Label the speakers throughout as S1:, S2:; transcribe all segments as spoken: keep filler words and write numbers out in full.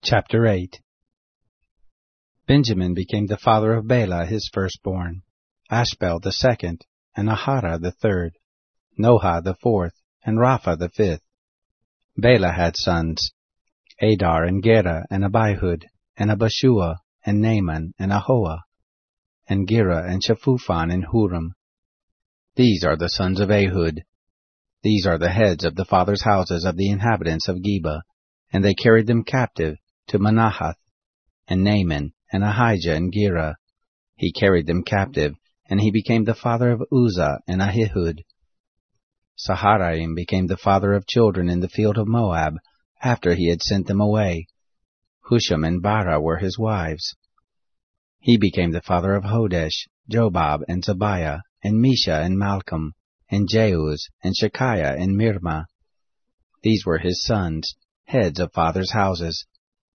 S1: Chapter eight. Benjamin became the father of Bela his firstborn, Ashbel the second, and Ahara the third, Noha the fourth, and Rapha the fifth. Bela had sons, Adar and Gera and Abihud, and Abishua, and Naaman, and Ahoah, and Gera, and Shaphuphon, and Huram. These are the sons of Ehud. These are the heads of the fathers' houses of the inhabitants of Geba, and they carried them captive to Manahath, and Naaman, and Ahijah, and Gera. He carried them captive, and he became the father of Uzzah and Ahihud. Saharaim became the father of children in the field of Moab, after he had sent them away. Husham and Bara were his wives. He became the father of Hodesh, Jobab, and Zabiah, and Mesha, and Malcolm, and Jeuz, and Shekiah, and Mirma. These were his sons, heads of fathers' houses.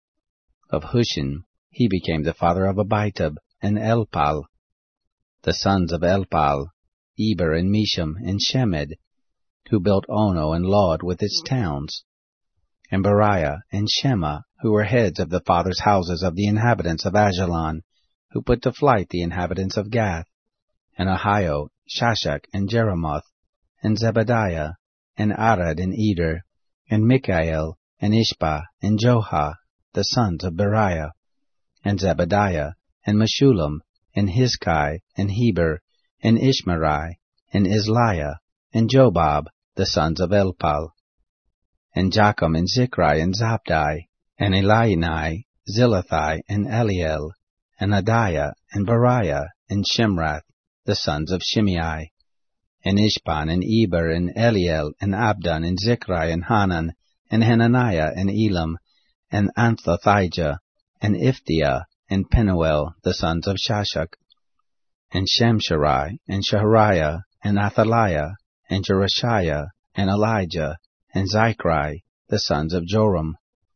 S1: Of Hushim he became the father of Abitub, and Elpal. The sons of Elpal, Eber, and Misham, and Shemed, who built Ono and Lod with its towns, and Beriah, and Shema, who were heads of the fathers' houses of the inhabitants of Ajalon, who put to flight the inhabitants of Gath, and Ahio, Shashak, and Jeremoth, and Zebadiah, and Arad, and Eder, and Mikael, and Ishbah, and Joha, the sons of Beriah, and Zebadiah, and Meshullam, and Hizkai, and Heber, and Ishmerai, and Isliah, and Jobab, the sons of Elpal, and Jacham, and Zichri, and Zabdi, and Elionai, Zilathai, and Eliel, and Adiah, and Beriah, and Shimrath, the sons of Shimei, and Ishban, and Eber, and Eliel, and Abdon, and Zichri, and Hanan, and Hananiah, and Elam, and Anthothijah, and Iphthiah, and Penuel, the sons of Shashak, and Shemsharai, and Shahariah, and Athaliah, and Jerushiah, and Elijah, and Zichri, the sons of Joram.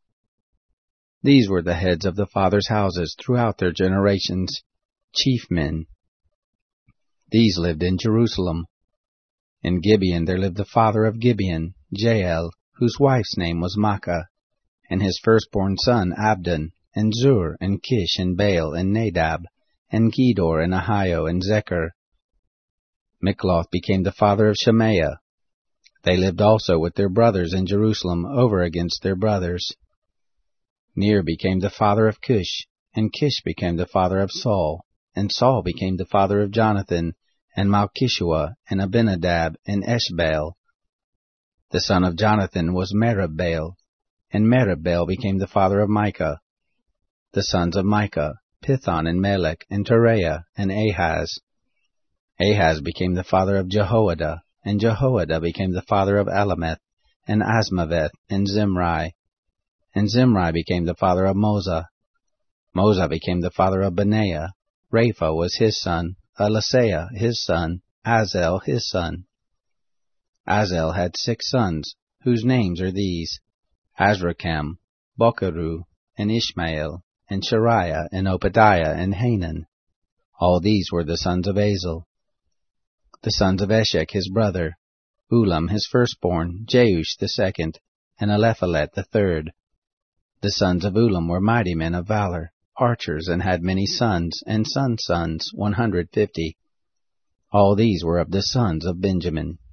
S1: These were the heads of the fathers' houses throughout their generations, chief men. These lived in Jerusalem. In Gibeon there lived the father of Gibeon, Jael, whose wife's name was Maachah, and his firstborn son Abdon, and Zur, and Kish, and Baal, and Nadab, and Gedor, and Ahio, and Zechar. Mikloth became the father of Shemaiah. They lived also with their brothers in Jerusalem over against their brothers. Ner became the father of Cush, and Kish became the father of Saul, and Saul became the father of Jonathan, and Malchishua, and Abinadab, and Eshbaal. The son of Jonathan was Merib-Baal, and Merib-Baal became the father of Micah. The sons of Micah, Pithon, and Melech, and Tereah, and Ahaz. Ahaz became the father of Jehoiada, and Jehoiada became the father of Alameth, and Asmaveth, and Zimri. And Zimri became the father of Moza. Moza became the father of Benaiah. Rapha was his son, Elisaiah his son, Azel his son. Azel had six sons, whose names are these: Azrikam, Bokeru, and Ishmael, and Shariah, and Obadiah, and Hanan. All these were the sons of Azel. The sons of Eshek his brother: Ulam his firstborn, Jeush the second, and Eliphalet the third. The sons of Ulam were mighty men of valor, archers, and had many sons, and sons' sons, one hundred fifty. All these were of the sons of Benjamin.